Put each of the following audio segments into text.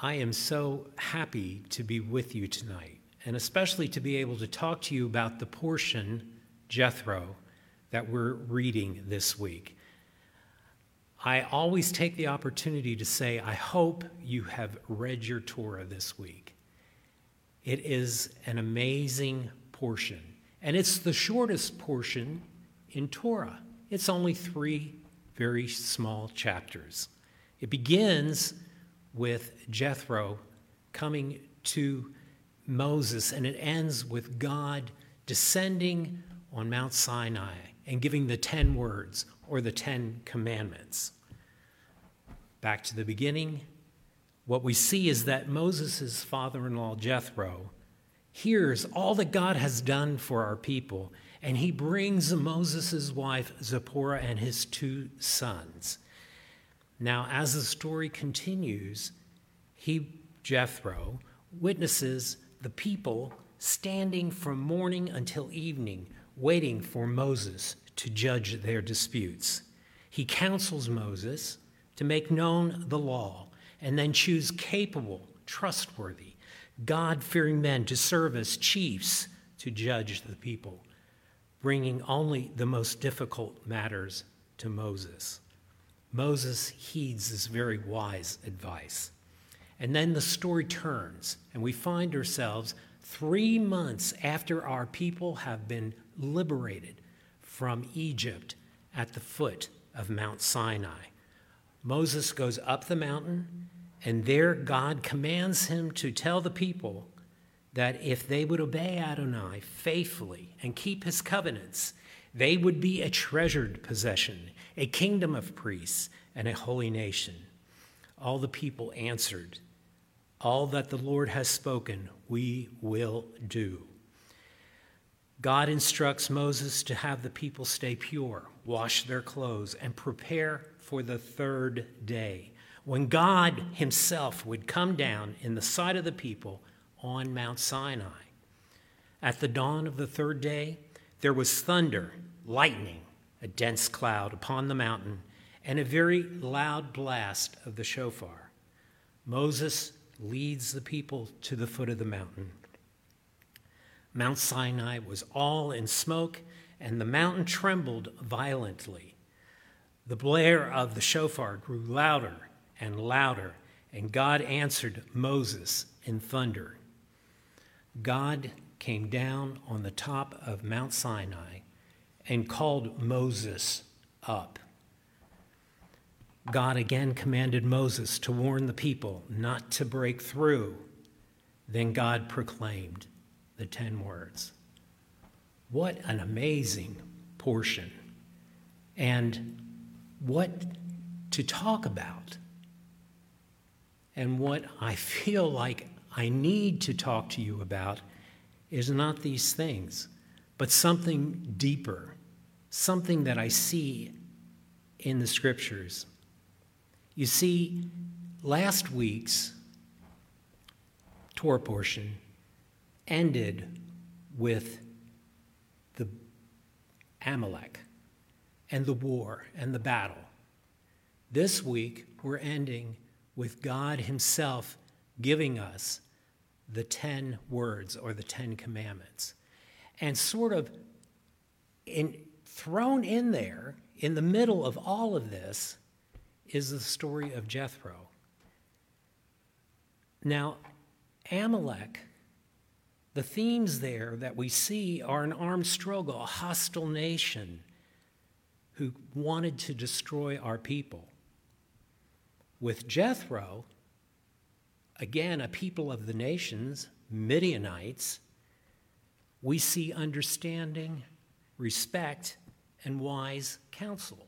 I am so happy to be with you tonight, and especially to be able to talk to you about the portion, Jethro, that we're reading this week. I always take the opportunity to say, I hope you have read your Torah this week. It is an amazing portion, and it's the shortest portion in Torah. It's only 3 very small chapters. It begins with Jethro coming to Moses, and it ends with God descending on Mount Sinai and giving the 10 words, or the 10 commandments. Back to the beginning, what we see is that Moses' father-in-law, Jethro, hears all that God has done for our people, and he brings Moses' wife, Zipporah, and his 2 sons. Now, as the story continues, Jethro, witnesses the people standing from morning until evening, waiting for Moses to judge their disputes. He counsels Moses to make known the law and then choose capable, trustworthy, God-fearing men to serve as chiefs to judge the people, bringing only the most difficult matters to Moses. Moses heeds this very wise advice. And then the story turns, and we find ourselves 3 months after our people have been liberated from Egypt at the foot of Mount Sinai. Moses goes up the mountain, and there God commands him to tell the people that if they would obey Adonai faithfully and keep his covenants, they would be a treasured possession, a kingdom of priests, and a holy nation. All the people answered, "All that the Lord has spoken, we will do." God instructs Moses to have the people stay pure, wash their clothes, and prepare for the 3rd day, when God himself would come down in the sight of the people on Mount Sinai. At the dawn of the 3rd day, there was thunder, lightning, a dense cloud upon the mountain, and a very loud blast of the shofar. Moses leads the people to the foot of the mountain. Mount Sinai was all in smoke, and the mountain trembled violently. The blare of the shofar grew louder and louder, and God answered Moses in thunder. God came down on the top of Mount Sinai and called Moses up. God again commanded Moses to warn the people not to break through. Then God proclaimed the 10 words. What an amazing portion, and what to talk about, and what I feel like I need to talk to you about is not these things, but something deeper, something that I see in the scriptures. You see, last week's Torah portion ended with the Amalek and the war and the battle. This week, we're ending with God himself giving us the 10 words, or the 10 commandments. And sort of thrown in there, in the middle of all of this, is the story of Jethro. Now, Amalek, the themes there that we see are an armed struggle, a hostile nation who wanted to destroy our people. With Jethro, again, a people of the nations, Midianites, we see understanding, respect, and wise counsel.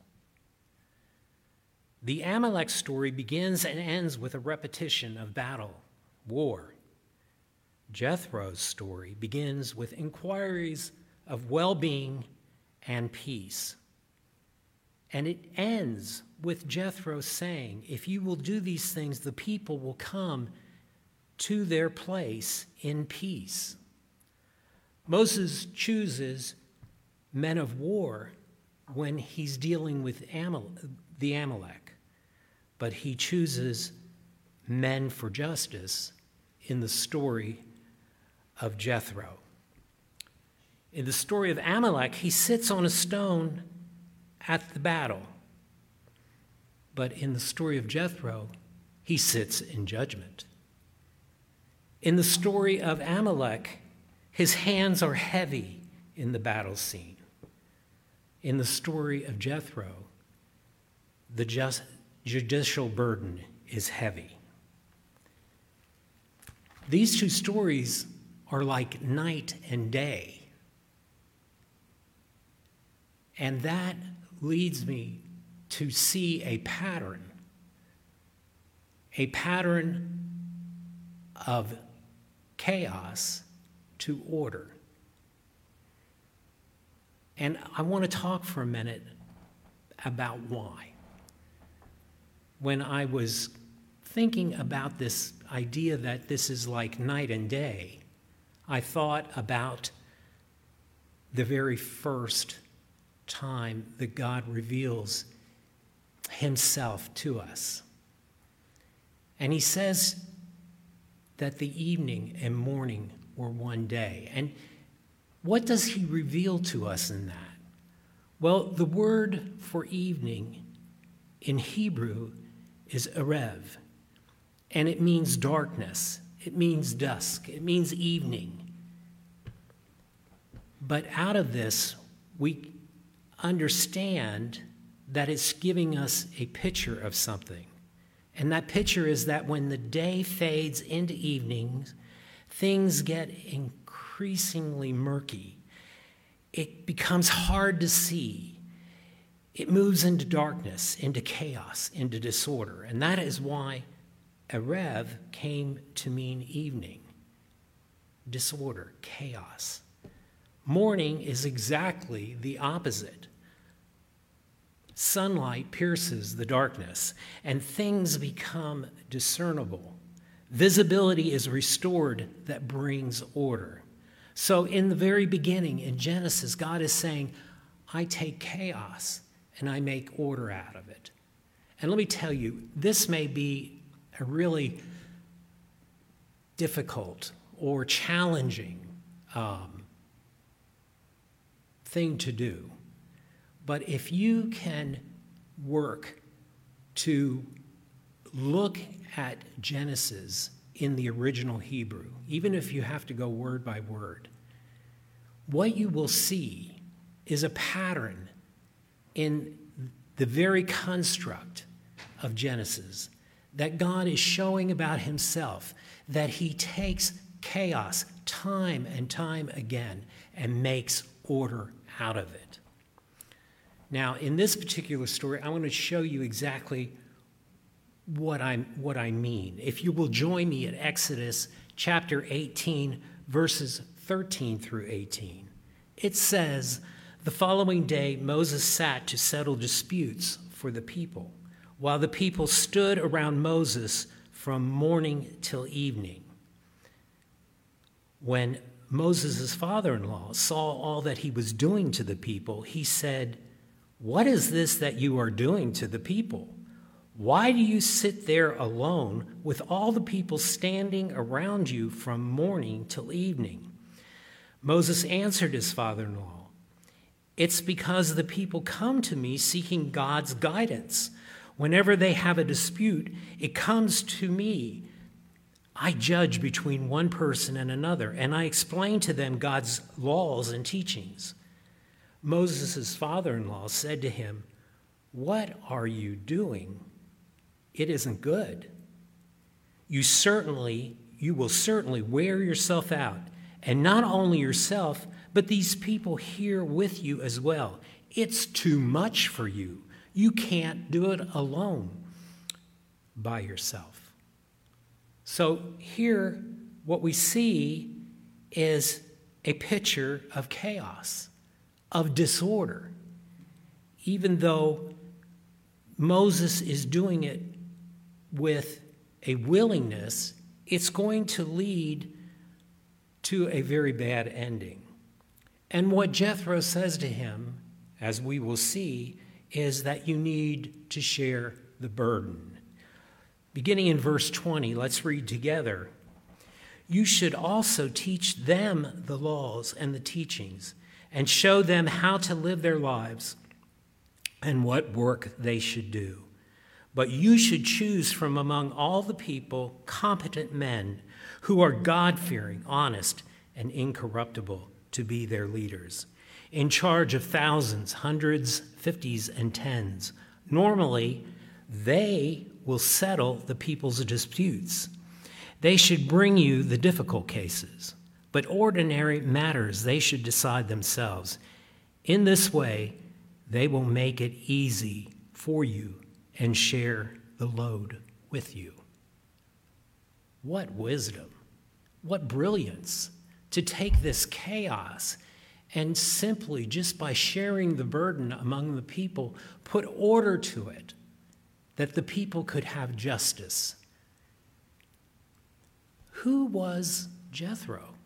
The Amalek story begins and ends with a repetition of battle, war. Jethro's story begins with inquiries of well-being and peace. And it ends with Jethro saying, if you will do these things, the people will come to their place in peace. Moses chooses men of war when he's dealing with the Amalek, but he chooses men for justice in the story of Jethro. In the story of Amalek, he sits on a stone at the battle. But in the story of Jethro, he sits in judgment. In the story of Amalek, his hands are heavy in the battle scene. In the story of Jethro, the judicial burden is heavy. These two stories are like night and day. And that leads me to see a pattern of chaos to order. And I want to talk for a minute about why. When I was thinking about this idea that this is like night and day, I thought about the very first time that God reveals himself to us. And he says that the evening and morning were one day. And what does he reveal to us in that? Well, the word for evening in Hebrew is erev, and it means darkness, it means dusk, it means evening. But out of this, we understand that it's giving us a picture of something. And that picture is that when the day fades into evening, things get increasingly murky. It becomes hard to see. It moves into darkness, into chaos, into disorder. And that is why Erev came to mean evening, disorder, chaos. Morning is exactly the opposite. Sunlight pierces the darkness, and things become discernible. Visibility is restored that brings order. So in the very beginning, in Genesis, God is saying, I take chaos and I make order out of it. And let me tell you, this may be a really difficult or challenging thing to do. But if you can work to look at Genesis in the original Hebrew, even if you have to go word by word, what you will see is a pattern in the very construct of Genesis that God is showing about himself, that he takes chaos time and time again and makes order out of it. Now, in this particular story, I want to show you exactly what I mean. If you will join me at Exodus chapter 18, verses 13 through 18. It says, the following day Moses sat to settle disputes for the people, while the people stood around Moses from morning till evening. When Moses' father-in-law saw all that he was doing to the people, he said, what is this that you are doing to the people? Why do you sit there alone with all the people standing around you from morning till evening? Moses answered his father-in-law, it's because the people come to me seeking God's guidance. Whenever they have a dispute, it comes to me. I judge between one person and another, and I explain to them God's laws and teachings. Moses' father-in-law said to him, what are you doing? It isn't good. You will certainly wear yourself out, and not only yourself, but these people here with you as well. It's too much for you. You can't do it alone by yourself. So here, what we see is a picture of chaos, of disorder. Even though Moses is doing it with a willingness, it's going to lead to a very bad ending. And what Jethro says to him, as we will see, is that you need to share the burden. Beginning in verse 20, let's read together. You should also teach them the laws and the teachings, and show them how to live their lives and what work they should do. But you should choose from among all the people competent men who are God-fearing, honest, and incorruptible to be their leaders, in charge of thousands, hundreds, fifties, and tens. Normally, they will settle the people's disputes. They should bring you the difficult cases, but ordinary matters they should decide themselves. In this way, they will make it easy for you and share the load with you. What wisdom, what brilliance to take this chaos and simply, just by sharing the burden among the people, put order to it, that the people could have justice. Who was Jethro?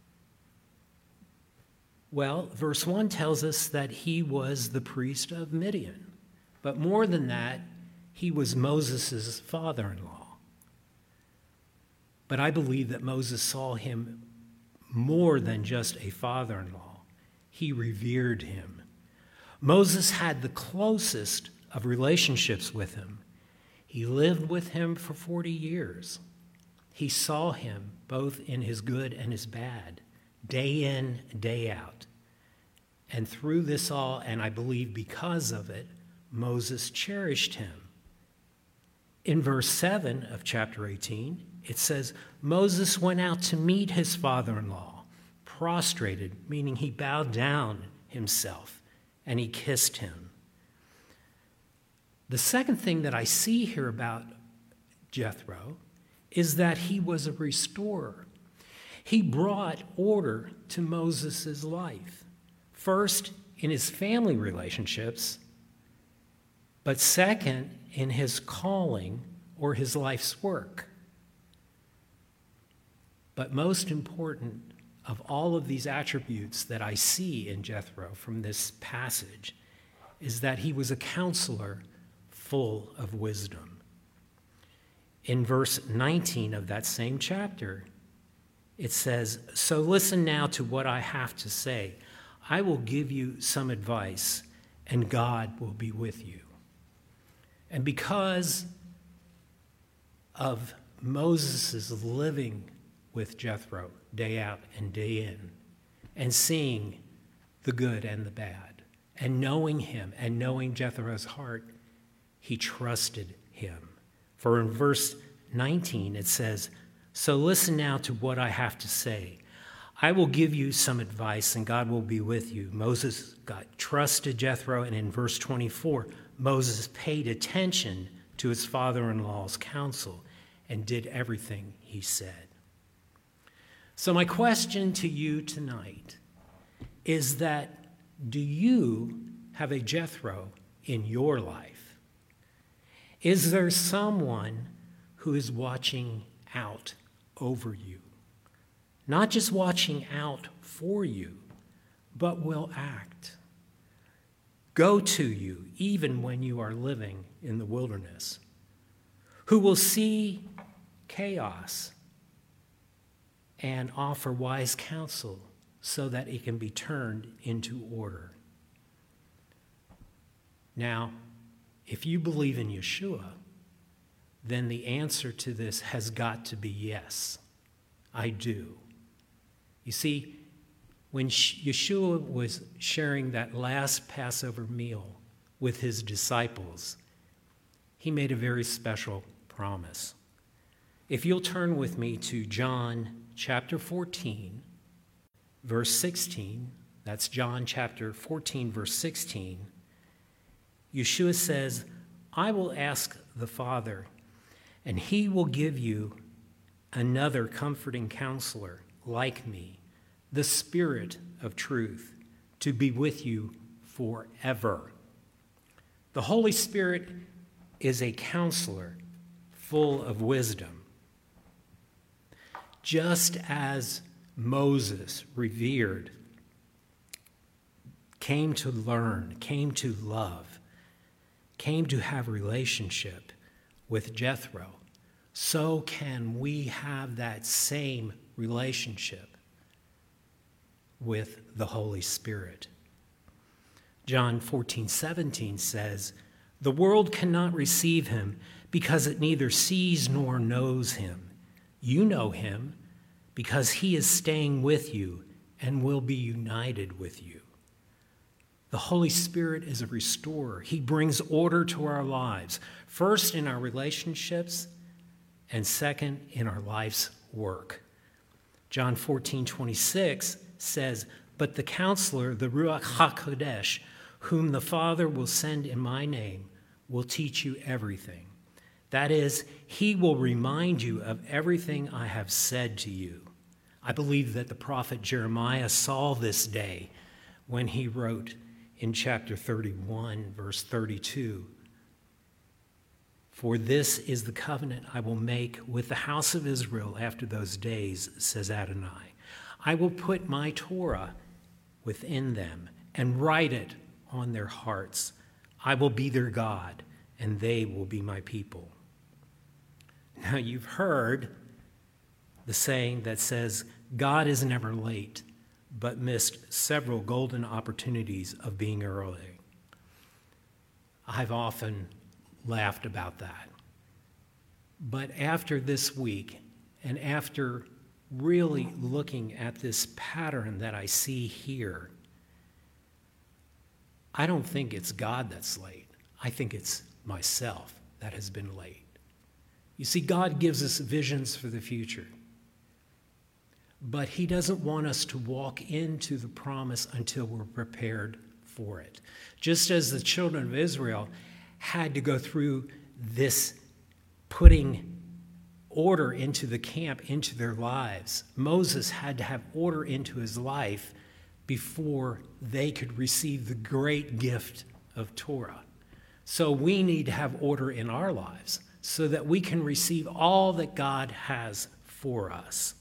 Well, verse 1 tells us that he was the priest of Midian. But more than that, he was Moses' father-in-law. But I believe that Moses saw him more than just a father-in-law. He revered him. Moses had the closest of relationships with him. He lived with him for 40 years. He saw him both in his good and his bad, day in, day out. And through this all, and I believe because of it, Moses cherished him. In verse 7 of chapter 18, it says, Moses went out to meet his father-in-law, prostrated, meaning he bowed down himself, and he kissed him. The second thing that I see here about Jethro is that he was a restorer. He brought order to Moses' life, first in his family relationships, but second in his calling or his life's work. But most important of all of these attributes that I see in Jethro from this passage is that he was a counselor full of wisdom. In verse 19 of that same chapter, it says, "So listen now to what I have to say. I will give you some advice, and God will be with you." And because of Moses' living with Jethro day out and day in, and seeing the good and the bad, and knowing him and knowing Jethro's heart, he trusted him. For in verse 19 it says, "So listen now to what I have to say. I will give you some advice, and God will be with you." Moses trusted Jethro, and in verse 24, Moses paid attention to his father-in-law's counsel and did everything he said. So my question to you tonight is that, do you have a Jethro in your life? Is there someone who is watching out over you? Not just watching out for you, but will act. Go to you even when you are living in the wilderness. Who will see chaos and offer wise counsel so that it can be turned into order. Now, if you believe in Yeshua, then the answer to this has got to be yes, I do. You see, when Yeshua was sharing that last Passover meal with his disciples, he made a very special promise. If you'll turn with me to John chapter 14, verse 16, that's John chapter 14, verse 16, Yeshua says, "I will ask the Father, and he will give you another comforting counselor like me, the Spirit of truth, to be with you forever." The Holy Spirit is a counselor full of wisdom. Just as Moses revered, came to learn, came to love, came to have relationship with Jethro, so can we have that same relationship with the Holy Spirit. John 14:17 says, "The world cannot receive him because it neither sees nor knows him. You know him because he is staying with you and will be united with you." The Holy Spirit is a restorer. He brings order to our lives, first in our relationships, and second in our life's work. John 14:26 says, "But the Counselor, the Ruach HaKodesh, whom the Father will send in my name, will teach you everything. That is, he will remind you of everything I have said to you." I believe that the prophet Jeremiah saw this day when he wrote in chapter 31, verse 32, "For this is the covenant I will make with the house of Israel after those days, says Adonai. I will put my Torah within them and write it on their hearts. I will be their God, and they will be my people." Now you've heard the saying that says, God is never late, but missed several golden opportunities of being early. I've often laughed about that. But after this week, and after really looking at this pattern that I see here, I don't think it's God that's late. I think it's myself that has been late. You see, God gives us visions for the future, but he doesn't want us to walk into the promise until we're prepared for it. Just as the children of Israel had to go through this putting order into the camp, into their lives, Moses had to have order into his life before they could receive the great gift of Torah. So we need to have order in our lives so that we can receive all that God has for us.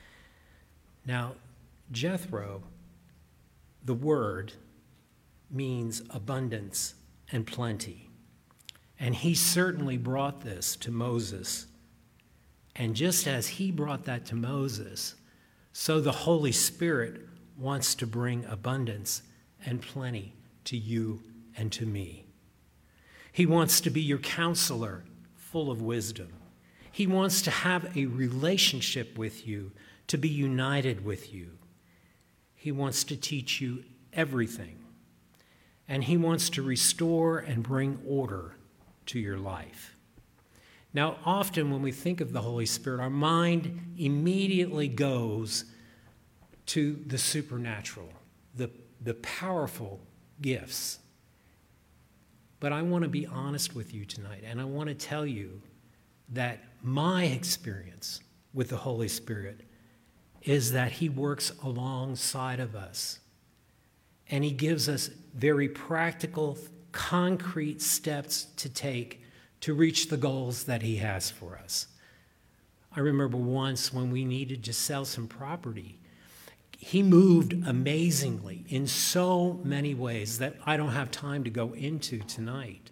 Now, Jethro, the word, means abundance and plenty. And he certainly brought this to Moses. And just as he brought that to Moses, so the Holy Spirit wants to bring abundance and plenty to you and to me. He wants to be your counselor, full of wisdom. He wants to have a relationship with you, to be united with you. He wants to teach you everything. And he wants to restore and bring order to your life. Now, often when we think of the Holy Spirit, our mind immediately goes to the supernatural, the powerful gifts. But I want to be honest with you tonight, and I want to tell you that my experience with the Holy Spirit is that he works alongside of us, and he gives us very practical, concrete steps to take to reach the goals that he has for us. I remember once when we needed to sell some property, he moved amazingly in so many ways that I don't have time to go into tonight.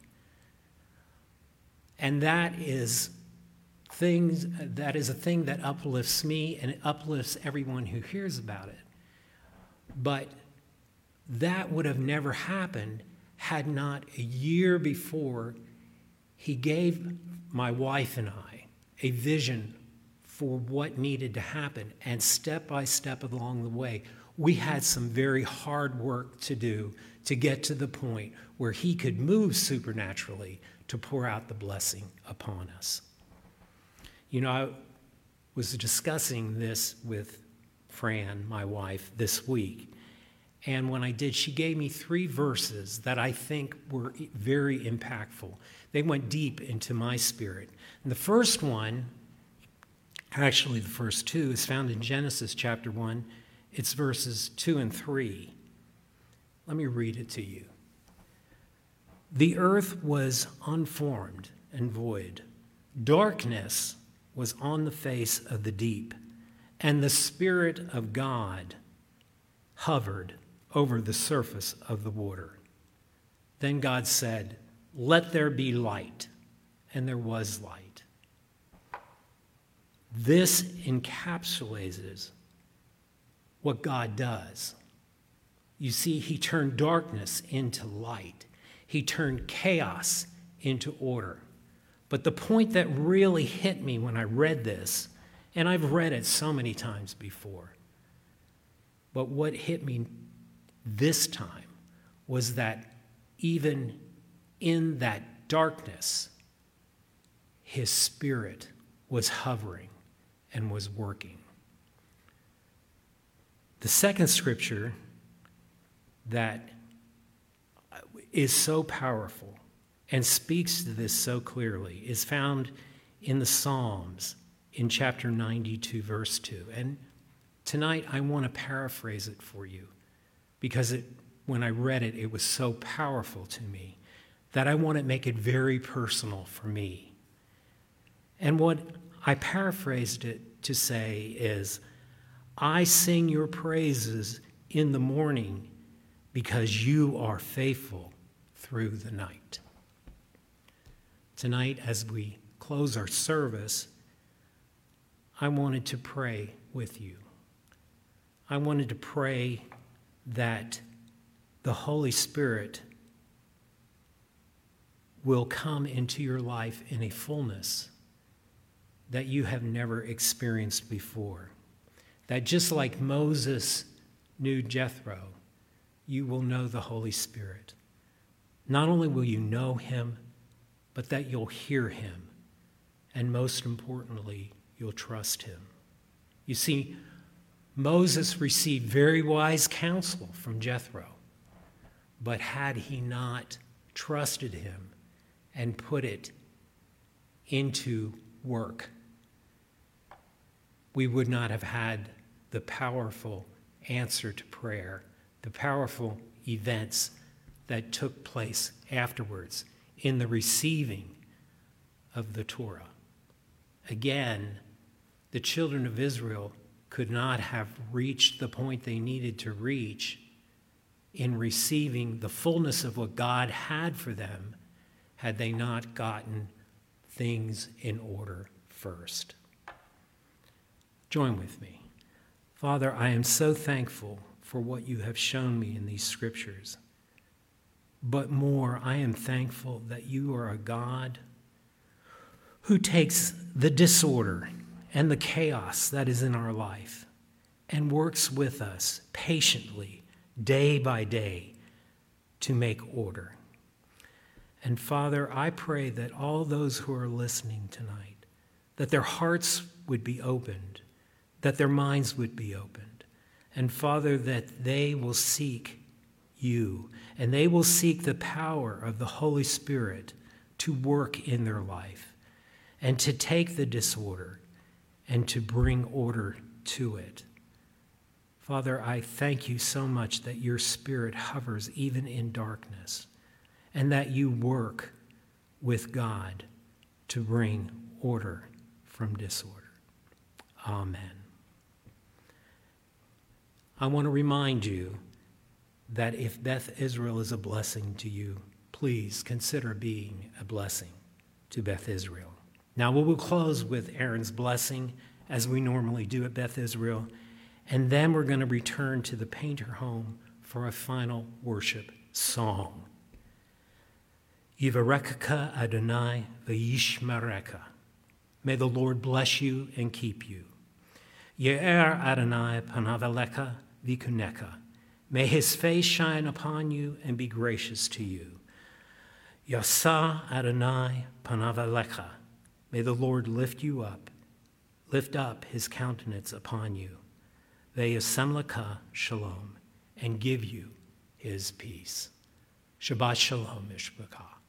And that is a thing that uplifts me and it uplifts everyone who hears about it. But that would have never happened had not a year before he gave my wife and I a vision for what needed to happen. And step by step along the way, we had some very hard work to do to get to the point where he could move supernaturally to pour out the blessing upon us. You know, I was discussing this with Fran, my wife, this week. And when I did, she gave me 3 verses that I think were very impactful. They went deep into my spirit. And the first one, actually the first 2, is found in Genesis chapter 1. It's verses 2 and 3. Let me read it to you. "The earth was unformed and void. Darkness was on the face of the deep, and the Spirit of God hovered over the surface of the water. Then God said, 'Let there be light,' and there was light." This encapsulates what God does. You see, he turned darkness into light. He turned chaos into order. But the point that really hit me when I read this, and I've read it so many times before, but what hit me this time was that even in that darkness, his Spirit was hovering and was working. The second scripture that is so powerful and speaks to this so clearly is found in the Psalms in chapter 92, verse 2. And tonight I want to paraphrase it for you because when I read it, it was so powerful to me that I want to make it very personal for me. And what I paraphrased it to say is, I sing your praises in the morning because you are faithful through the night. Tonight, as we close our service, I wanted to pray with you. I wanted to pray that the Holy Spirit will come into your life in a fullness that you have never experienced before. That just like Moses knew Jethro, you will know the Holy Spirit. Not only will you know him, but that you'll hear him. And most importantly, you'll trust him. You see, Moses received very wise counsel from Jethro, but had he not trusted him and put it into work, we would not have had the powerful answer to prayer, the powerful events that took place afterwards in the receiving of the Torah. Again, the children of Israel could not have reached the point they needed to reach in receiving the fullness of what God had for them had they not gotten things in order first. Join with me. Father, I am so thankful for what you have shown me in these scriptures. But more, I am thankful that you are a God who takes the disorder and the chaos that is in our life and works with us patiently, day by day, to make order. And Father, I pray that all those who are listening tonight, that their hearts would be opened, that their minds would be opened, and Father, that they will seek you, and they will seek the power of the Holy Spirit to work in their life and to take the disorder and to bring order to it. Father, I thank you so much that your Spirit hovers even in darkness and that you work with God to bring order from disorder. Amen. I want to remind you that if Beth Israel is a blessing to you, please consider being a blessing to Beth Israel. Now we will close with Aaron's blessing, as we normally do at Beth Israel, and then we're going to return to the Painter home for a final worship song. Yivarechecha Adonai v'yishmerecha. May the Lord bless you and keep you. Ye'er Adonai panav elecha v'kuneka. May his face shine upon you and be gracious to you. Yasa Adonai panav elecha. May the Lord lift up his countenance upon you. Ve'yasem lecha shalom, and give you his peace. Shabbat shalom, mishpacha.